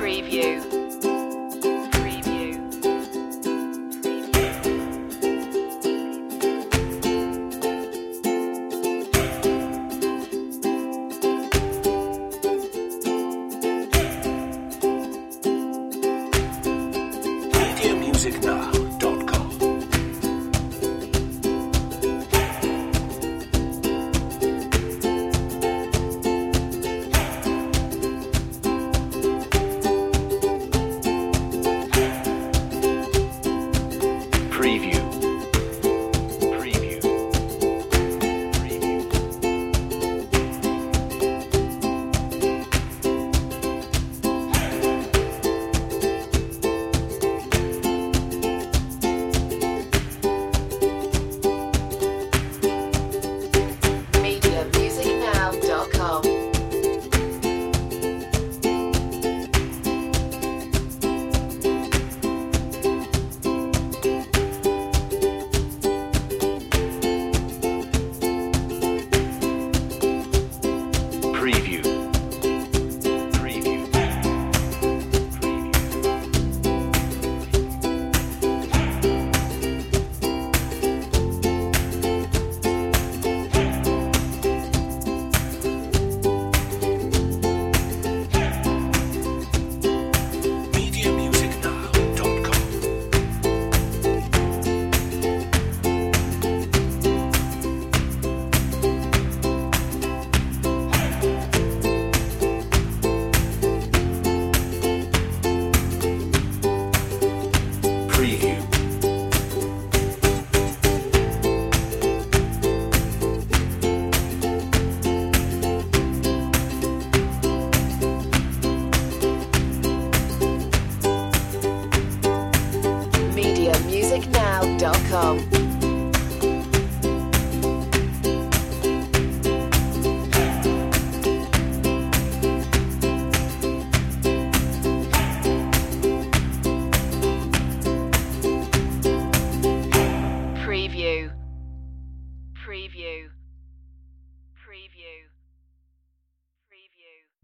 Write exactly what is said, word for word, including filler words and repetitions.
Preview. Preview. media music now dot com. Preview. Preview. Preview. media music now dot com. Preview. Preview. media music now dot com. Preview. media music now dot com. Preview. Preview.